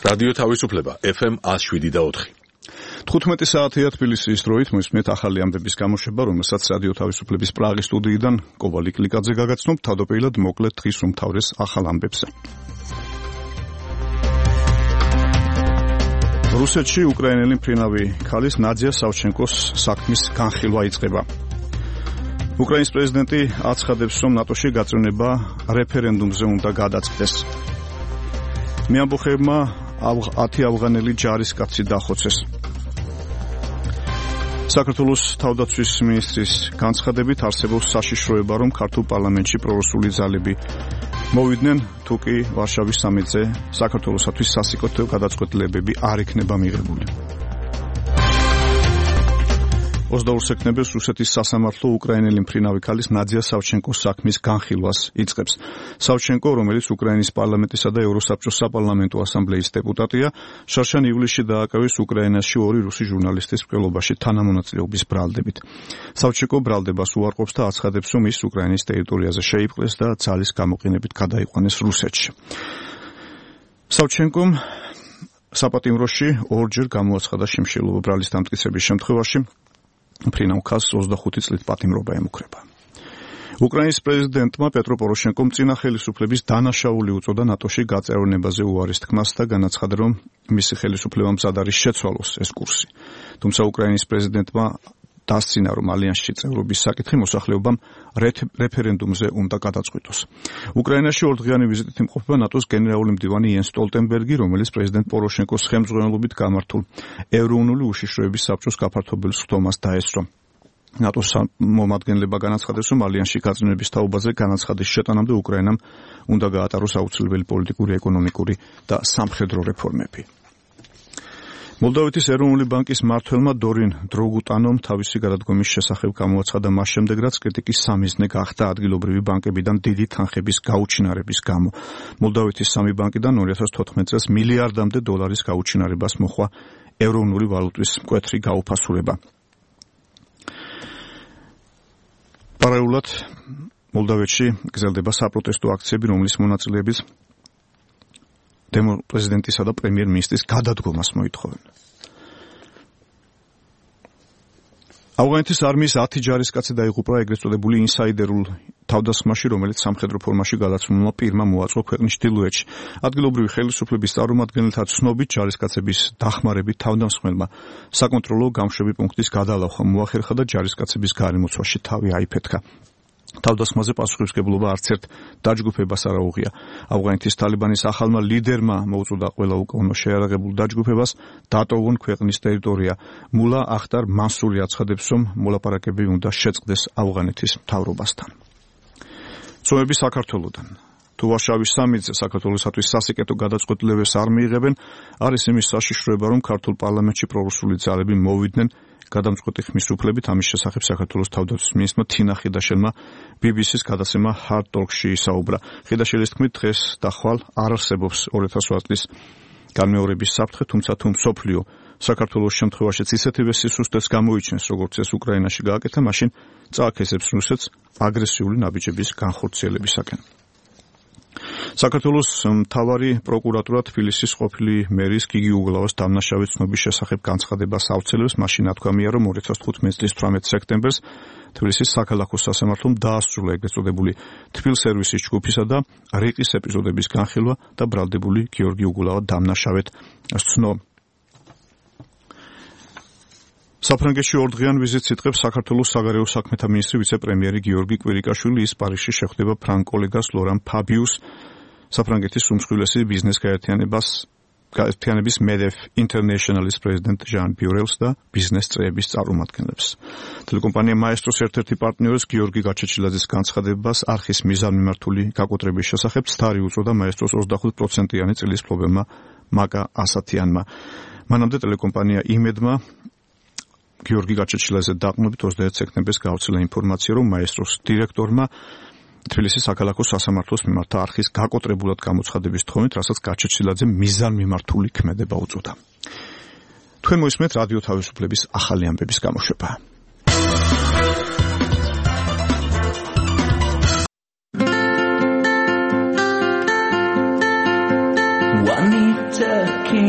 რადიო თავისუფლება FM 107.4. 15 საათია თბილისის დროით მოსმენთ ახალი ამბების გამოშვება, რომელსაც რადიო თავისუფლების პრაღის სტუდიიდან კოვალი კლიკაძე გაგაცნობ თავდაპირველად მოკლედ დღის უმთავრეს ახალ ამბებზე. რუსეთში უკრაინელი მფრინავი ქალის ნადია სავჩენკოს საქმის განხილვა იწყება. უკრაინის პრეზიდენტი აცხადებს, რომ ნატოში გაწვენება რეფერენდუმზე უნდა გადაწყდეს. მეამბოხებმა 10 ავღანელი ჯარისკაცი დახოცეს. საქართველოს თავდაცვის მინისტრის განცხადებით არსებობს საშიშროება, რომ ქართულ პარლამენტში პრორუსული ძალები მოვიდნენ, თუ კი ვარშავის სამიტზე საქართველოსათვის სასიკეთო გადაწყვეტილებები არ იქნება მიღებული. 22 სექტემბერს რუსეთის სასამართლო უკრაინელი მფრინავი ქალის ნადია სავჩენკოს საქმის განხილვას იწყებს. სავჩენკო, რომელიც უკრაინის პარლამენტისა და ევროსაბჭოს საპარლამენტო ასამბლეის დეპუტატია, შარშან ივლისში დააკავეს უკრაინაში 2 რუსი ჟურნალისტის მკვლელობაში თანამონაწილეობის ბრალდებით. სავჩენკო ბრალდებას უარყოფს და აცხადებს, რომ ის უკრაინის ტერიტორიაზე შეიპყრეს და ძალის გამოყენებით გადაიყვანეს რუსეთში. სავჩენკომ საპატიმროში 2-ჯერ გამოაცხადა შიმშილობა ბრალის დამტკიცების შემთხვევაში. მფრინავ ქალს 25 წლით პატიმრობა ემუქრება. უკრაინის პრეზიდენტმა პეტრო პოროშენკომ წინა ხელისუფლების დანაშაული უწოდა ნატოში გაწევრიანებაზე უარის თქმას და განაცხადა, რომ მისი ხელისუფლებამ მზად არის შეცვალოს ეს კურსი. თუმცა უკრაინის პრეზიდენტმა დასცინა, რომ ალიანსში წევრობის საკითხი მოსახლეობამ რეფერენდუმზე უნდა გადაწყვიტოს. უკრაინაში 2 დღიანი ვიზიტით იმყოფება ნატოს გენერალური მდივანი იენს სტოლტენბერგი, რომელიც პრეზიდენტ პოროშენკოს ხელმძღვანელობით გამართულ ევროუნული უშიშროების საბჭოს გაფართოებულ სხდომას დაესწრო. ნატოს მომადგენლება განაცხადებს, რომ ალიანსში გაწევრიანების თაობაზე განაცხადის შეტანამდე უკრაინამ უნდა გაატაროს აუცილებელი პოლიტიკური, ეკონომიკური და სამხედრო რეფორმები. მოლდოვეთის ეროვნული ბანკის მმართველმა დორინ დროგუტანომ თავისი გადადგომის შესახებ გამოაცხადა მას შემდეგ, რაც კრიტიკის სამიზნე გახდა ადგილობრივი ბანკებიდან დიდი თანხების გაუჩინარების გამო. მოლდოვეთის 3 ბანკიდან 2014 წელს მილიარდამდე დოლარის გაუჩინარებას მოხდა ეროვნული ვალუტის მკვეთრი გაუფასურება. პარალელურად მოლდოვეთში გრძელდება საპროტესტო აქციები, რომლის მონაწილეებიც პრეზიდენტისა და პრემიერ-მინისტრის გადადგომას მოითხოვენ. ავღანეთის არმიის 10 ჯარისკაცი დაიღუპა ეგრეთ წოდებული ინსაიდერულ თავდასხმაში, რომელიც სამხედრო ფორმაში გადაცმულმა პირმა მოაწყო ქვეყნის ჩრდილოეთში. ადგილობრივი ხელისუფლების წარმომადგენელთა ცნობით, ჯარისკაცების დახმარებით თავდამსხმელმა საკონტროლო გამშვები პუნქტის გადალახვა მოახერხა და ჯარისკაცების გარემოცვაში თავი აიფეთქა. თავდასხმაზე პასუხისმგებლობა არც ერთ დაჯგუფებას არ აუღია. ავღანეთის თალიბანის ახალმა ლიდერმა მოუწოდა ყველა უკანონო შეიარაღებულ დაჯგუფებას დატოვონ ქვეყნის ტერიტორია. მულა ახტარ მანსური აცხადებს, რომ მოლაპარაკებები უნდა შეწყდეს ავღანეთის მთავრობასთან. ცნობები საქართველოდან. თუ ვარშავის სამიტზე საქართველოსათვის სასიკეთო გადაწყვეტილებებს არ მიიღებენ, არის იმის საშიშროება, რომ ქართულ პარლამენტში პრორუსული ძალები მოვიდნენ. გადამწყვეტი ხმის უფლებით ამის შესახებ საქართველოს თავდაცვის მინისტრმა თინა ხიდაშელმა BBC-ს გადაცემა Hard Talk-ში ისაუბრა. ხიდაშელის თქმით, დღეს და ხვალ არ არსებობს 2008 წლის განმეორების საფრთხე, თუმცა თუ მსოფლიო საქართველოს შემთხვევაშიც ისეთივე სისუსტეს გამოიჩენს, როგორც ეს უკრაინაში გააკეთა, მაშინ წააქესებს რუსეთს აგრესიული ნაბიჯების განხორციელებისაკენ. საქართველოს მთავარი პროკურატურა თბილისის ყოფილი მერის გიგი უგლავას დამნაშავე ცნობის შესახებ განცხადებას ავრცელებს. მაშინ ათქვამია, რომ 2015 წლის 18 სექტემბერს თბილისის საქალაქო სასამართლომ დაასრულა ეგრეთ წოდებული თბილ სერვისის ჯგუფისა და რიყის ეპიზოდების განხილვა და ბრალდებული გიორგი უგლავა დამნაშავედ სცნო. საფრანგეთში 2 დღიან ვიზიტს იწყებს საქართველოს საგარეო საქმეთა მინისტრი ვიცე-პრემიერი გიორგი კვირიკაშვილი. ის პარიზში შეხვდება ფრანგ კოლეგას ლორან ფაბიუს, საფრანგეთის უმსხვილესი ბიზნეს გაერთიანების MEDEF International-ის პრეზიდენტ ჟან ბიურელს და ბიზნეს წრეების წარმომადგენლებს. ტელეკომპანია მაესტროს ერთ-ერთი პარტნიორის გიორგი გაჩეჩილაძის განცხადებას არხის მიზანმიმართული გაკოტრების შესახებ ცდარი უწოდა მაესტროს 25%-იანი წილის მფლობელმა მაკა ასათიანმა. მანამდე ტელეკომპანია იმედმა გიორგი გაჩეჩილაძე დაყნობით 21 სექტემბერს გავრცელა ინფორმაცია, რომ მაესტროს დირექტორმა თბილისის საქალაქო სასამართლოს მიმართა არხის გაკოტრებულად გამოცხადების თხოვნით, რასაც გაჩეჩილაძემ მიზანმიმართული ქმედება უწოდა. თქვენ მოისმენთ რადიო თავისუფლების ახალი ამბების გამოშვება. Juanita came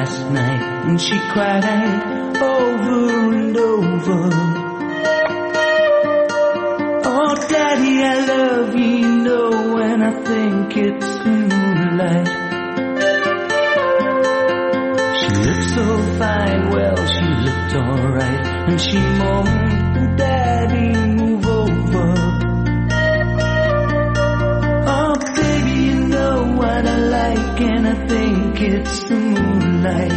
last night, and she cried over and over. Oh, Daddy, I love you, you know, when I think it's moonlight. She looked so fine, well, she looked alright, and she moaned, Daddy, move over. Oh, baby, you know what I like, and I think it's the moonlight.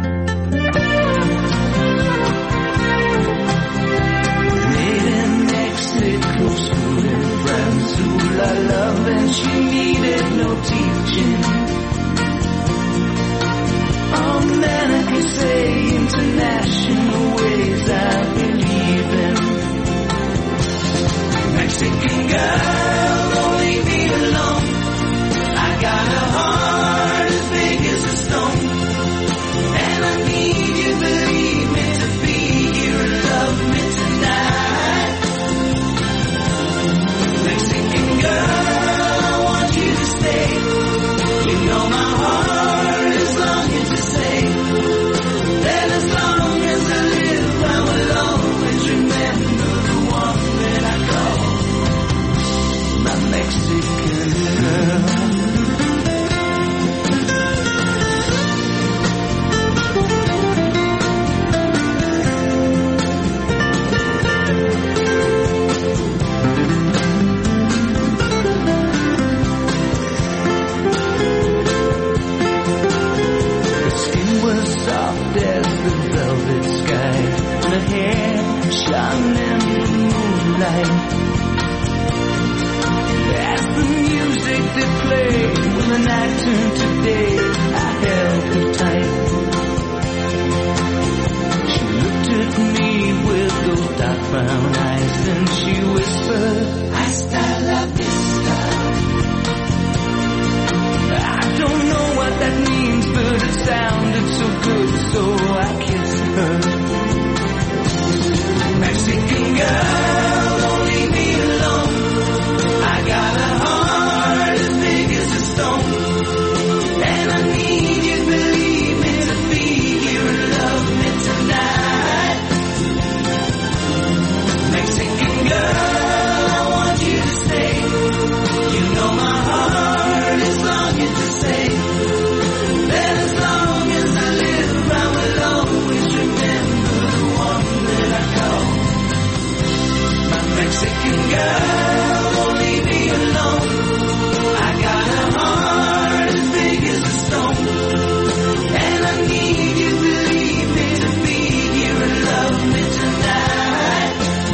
Made in Mexico, schooling friends who I love, and she needed no teaching. Oh man, I can say international ways I believe in. Mexican girl, don't leave me alone. I got a heart as big as a stone, and I need you, believe me, to be here and love me tonight. Mexican girl, I want you to stay. You know my heart is longing to say that as long as I live, I will always remember the one that I call my Mexican girl. Soft as the velvet sky, and her hair shone in the moonlight. As the music that played, when the night turned to day, I held her tight. She looked at me with those dark brown eyes, and she whispered, Hasta la vista. I don't know what that means, but it sounded so good, so I kissed her. Mexican girl, don't leave me alone. I got a heart as big as a stone, and I need you, believe me, to be here and love me tonight. Mexican girl, I want you to stay. You know my heart is longing to say that as long as I live, I will always remember the one that I call my Mexican girl. Don't leave me alone. I got a heart as big as a stone, and I need you, believe me, to be here and love me tonight.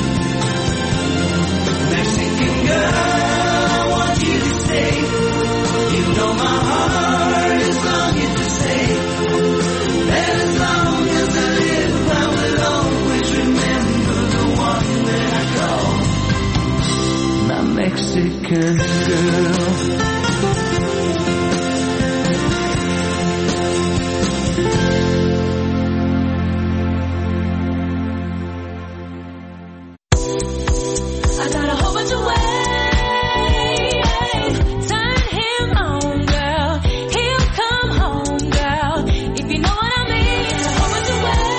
Mexican girl, I want you to stay. You know my heart is longing to say that as long as I live, I will always remember the one that I call my Mexican girl. I got a whole bunch of ways. Turn him on, girl. He'll come home, girl. If you know what I mean. A whole bunch of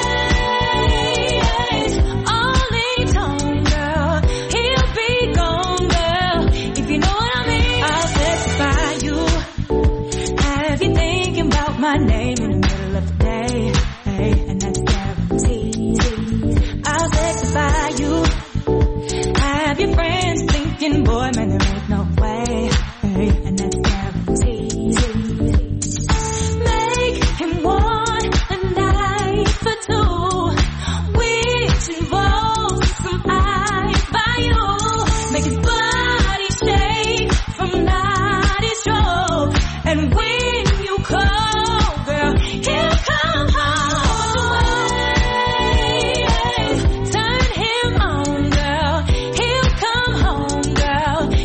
ways. Only tone, girl. He'll be gone, girl. If you know what I mean. I'll satisfy you. Have you thinking about my name in the middle of the day? Hey, and that's guaranteed. I'll satisfy you. Have your friends thinking, boy, man, there ain't no way, hey, and that's guaranteed. Make him want a night for two, which involves some eyes by you. Make his body shake from naughty stroke, and when you call, girl, he'll come home. Turn him on, girl. He'll come home, girl.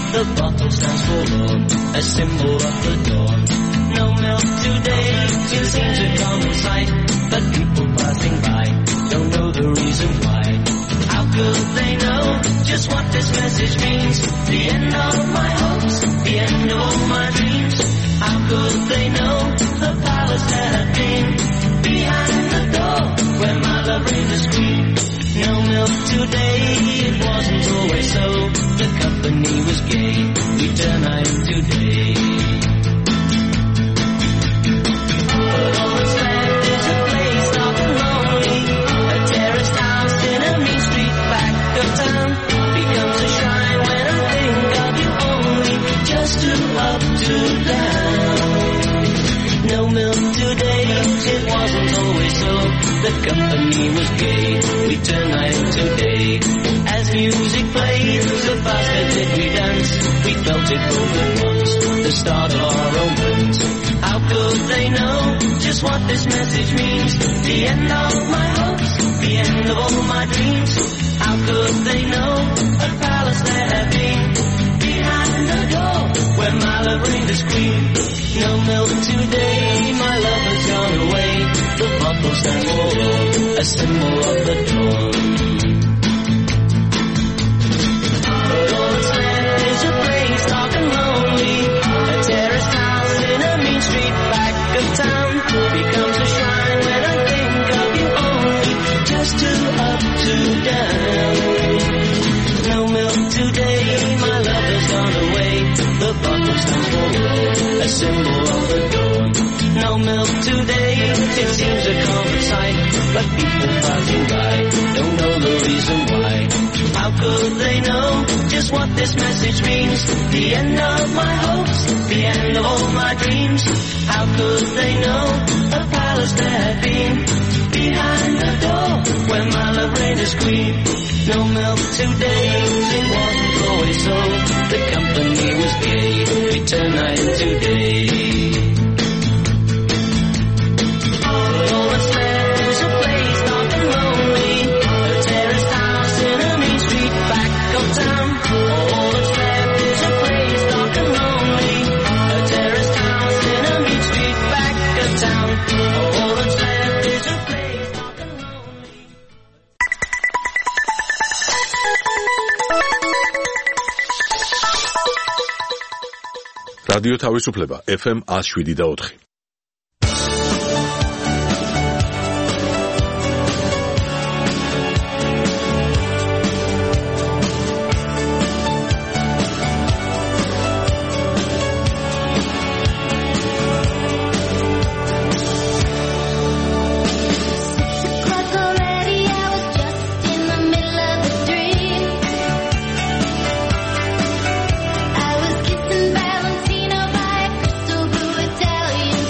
The bottle stands forlorn, a symbol of the dawn. No milk today, it seems a common sight, but people passing by don't know the reason why. How could they know just what this message means? The end of my hopes, the end of all my dreams. How could they know the palace that had been behind the door where my love reigned as queen? No milk today, it wasn't always so. The company was gay, we turned night today. But all that's left is a place dark and lonely, a terraced house in a mean street back of town. Becomes a shrine when I think of you only, just to up to down. No milk today, it wasn't always so. The company was gay, we turned night today. As music played, so fast as did we dance, we felt it both at once, the start of our romance. How could they know just what this message means? The end of my hopes, the end of all my dreams. How could they know a palace there had been behind the door where my love reigned as queen? No milk today, my love has gone away. The bottle stands forlorn, a symbol of the dawn. But all that's left is a place dark and lonely, a terraced house in a mean street back of town. Becomes a shrine when I think of you only, just to up to down. No milk today, my love has gone away. The bottle stands forlorn, a symbol of the dawn. No milk today, it seems a common sight, but people passing by don't know the reason why. How could they know just what this message means? The end of my hopes, the end of all my dreams. How could they know a palace there had been behind the door where my love reigned as queen? No milk today, it wasn't always so. The company was gay, we turned night today. All that's left is a place dark and lonely, a terraced house in a mean street back of town. All that's left is a place dark and lonely, a terraced house in a mean street back of town. All that's left is a place dark and lonely. რადიო თავისუფლება FM 107.4. I was kissing Valentino by a crystal blue Italian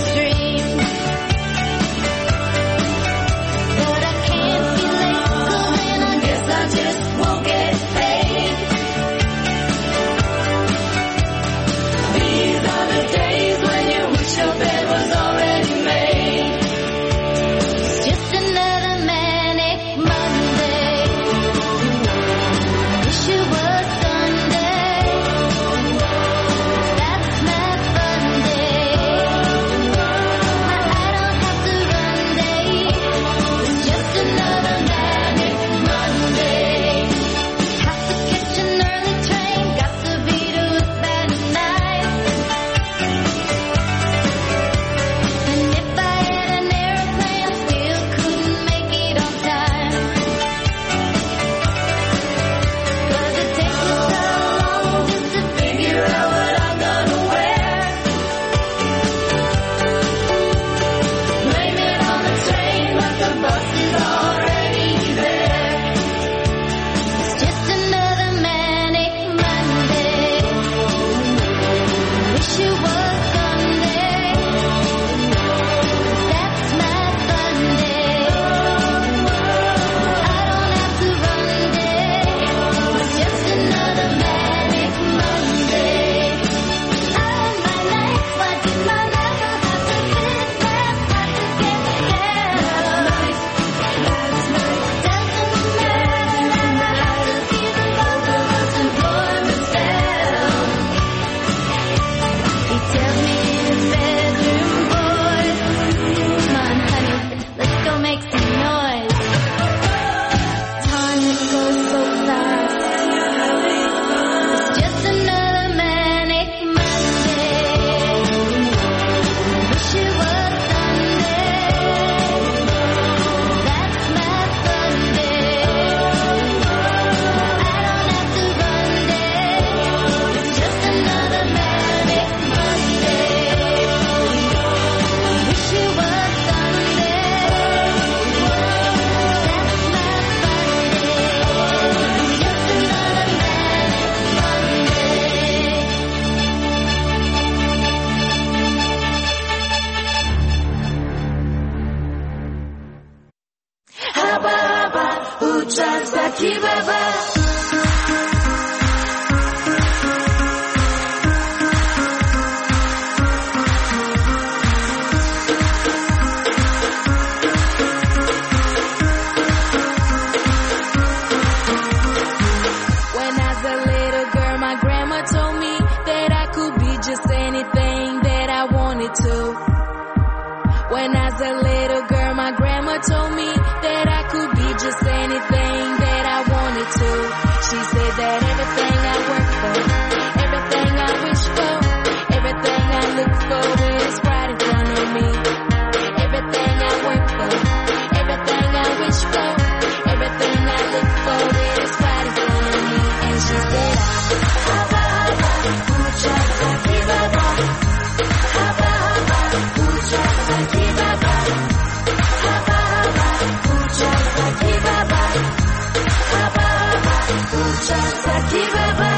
told me that I could be just anything that I wanted to. She said that everything I work for, everything I wish for, everything I look for is right in front of me. Everything I work for, everything I wish for, everything I look for is right in front of me. And she said, Haba, haba, pucha, saki, baba. Haba, haba, pucha, saki, baba. Haba, haba, pucha, saki, baba. Haba, haba, pucha, saki, baba.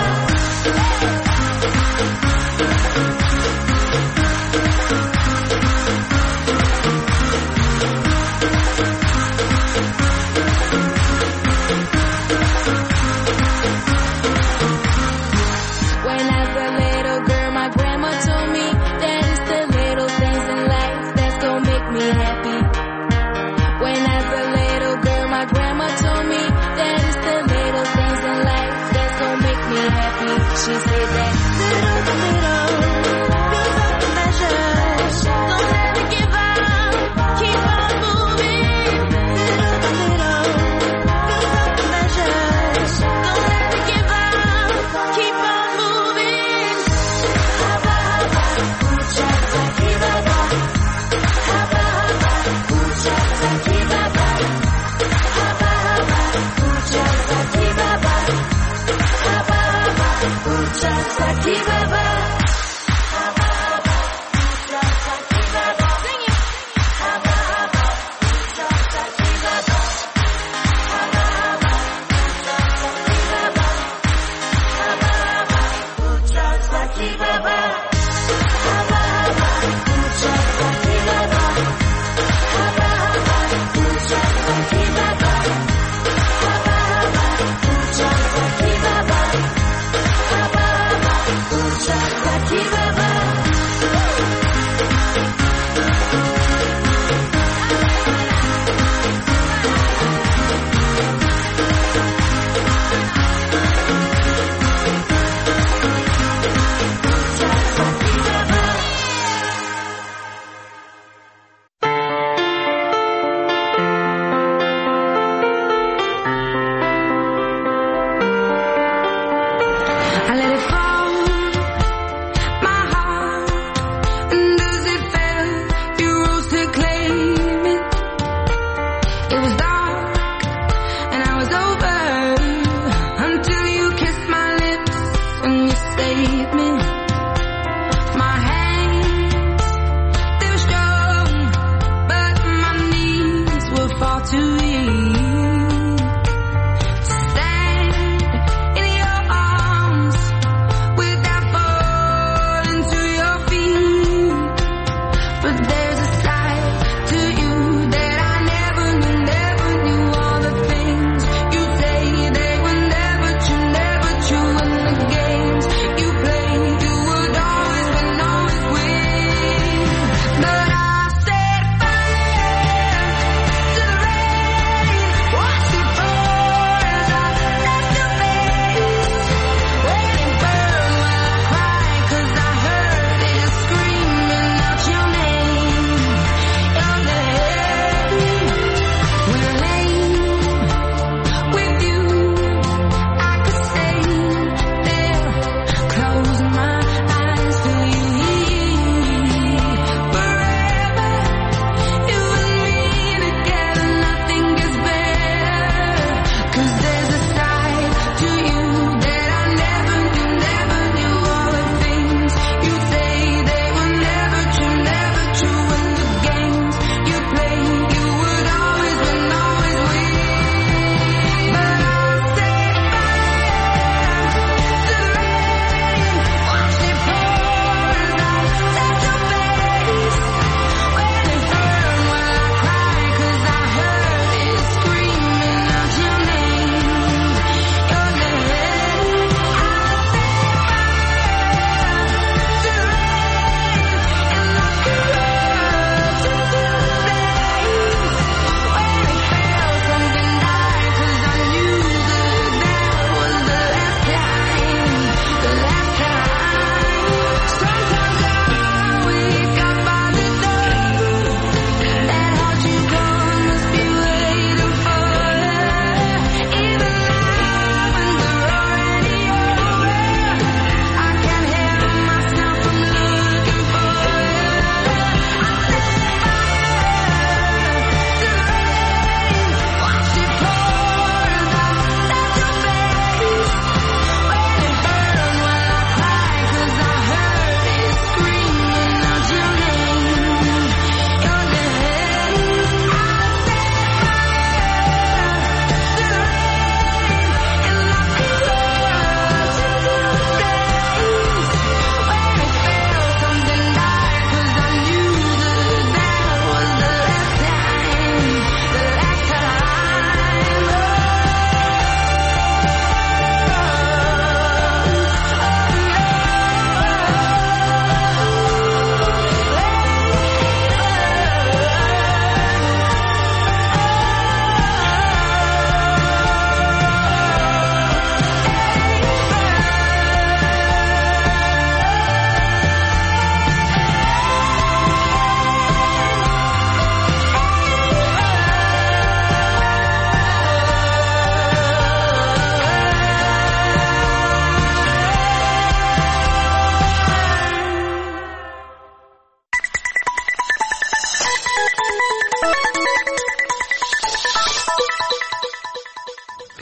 When I was a little girl, my grandma told me that it's the little things in life that's gonna make me happy. When I was a little girl, my grandma told me that it's the little things in life that's gonna make me happy. She said that little by little, build up the measure. Don't ever give up, keep on moving. Little by little, build up the measure. Don't ever give up, keep on moving. Haba, haba, pucha, saki, baba. Haba, haba, pucha, saki, baba. Haba, haba, pucha, saki, baba. Haba, haba, pucha, saki, baba. Haba, haba, pucha, saki, baba. Sing it. Haba, haba, pucha, saki, baba. Haba, haba, pucha, saki, baba. Haba, haba, pucha, saki, baba. Haba, haba, pucha, saki, baba. Haba, haba, pucha, saki, baba. Haba, haba, pucha,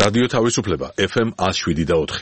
რადიო თავისუფლება FM 107.4.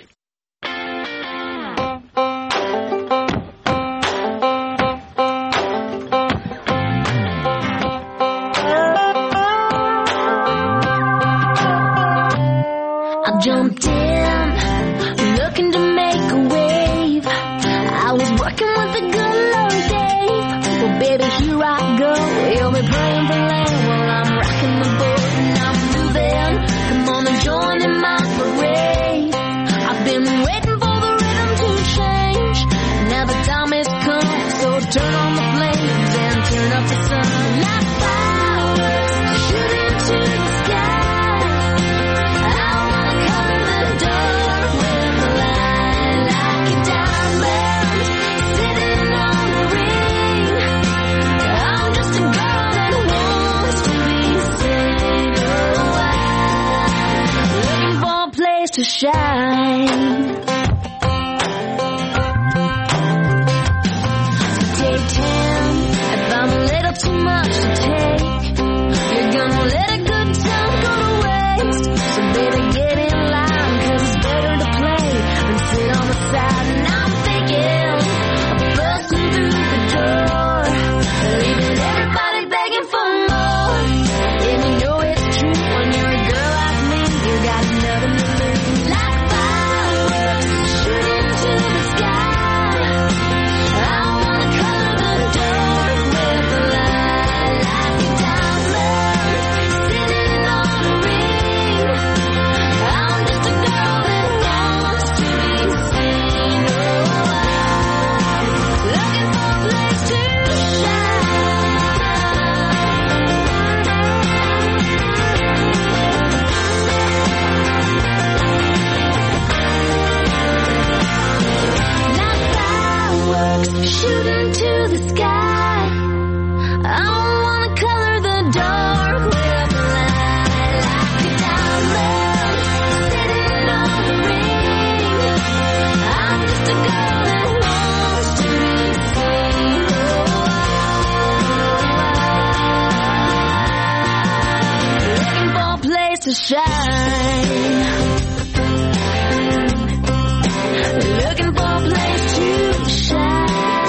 I jumped in, looking to make a wave. I was working with the good Lord Dave. Well, baby, here I go. You'll be praying for rain while I'm rocking the boat and I'm moving. Come on and join in my parade. I've been waiting for the rhythm to change. Now the time has come, so turn on the flames and turn up the sun. Like fireworks, shoot into the sky. To shine. So take 10 if I'm a little too much to take. You're gonna let a good time go to waste. So baby, get in line, 'cause it's better to play than sit on the side. And I'm thinking of busting through the door, leaving everybody begging for more. And you know it's true when you're a girl like me, you got nothing to lose. Shooting to the sky. I wanna color the dark with light, like a diamond sitting on the ring. I'm just a girl that wants to be seen. Looking for a place to shine. Looking for a place to shine.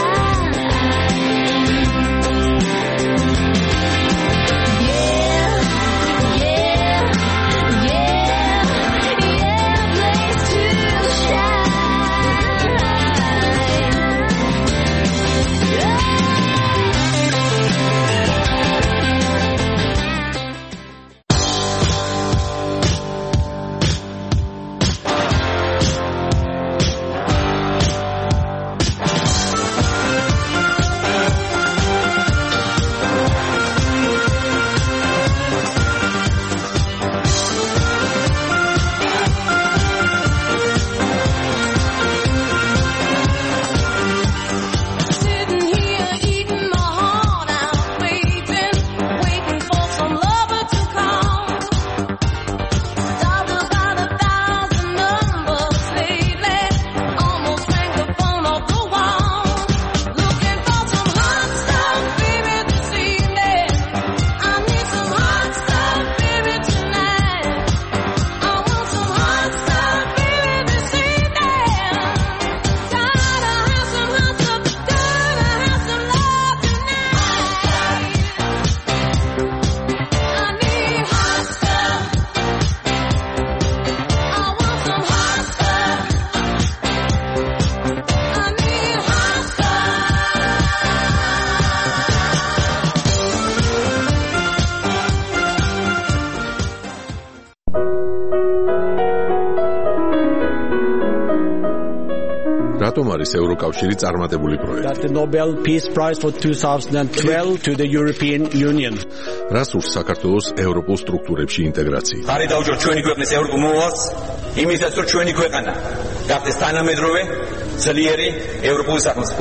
რატომ არის ევროკავშირი წარმატებული პროექტი? That the Nobel Peace Prize for 2012 to the European Union. რას ურს საქართველოს ევროპულ სტრუქტურებში ინტეგრაცია? ხარი დაუჭიროთ ჩვენი ქვეყნის ევროპულ მოვალს, იმისაც რომ ჩვენი ქვეყანა გახდეს თანამედროვე, ძლიერი ევროპული სახელმწიფო.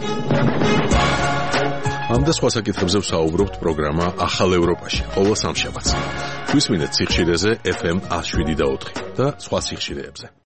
ამ და სხვა საკითხებზე ვსაუბრობთ პროგრამა ახალ ევროპაში, ყოველ სამშაბათს. გვისმინეთ სიხშირეზე FM 107.4 და სხვა სიხშირეებზე.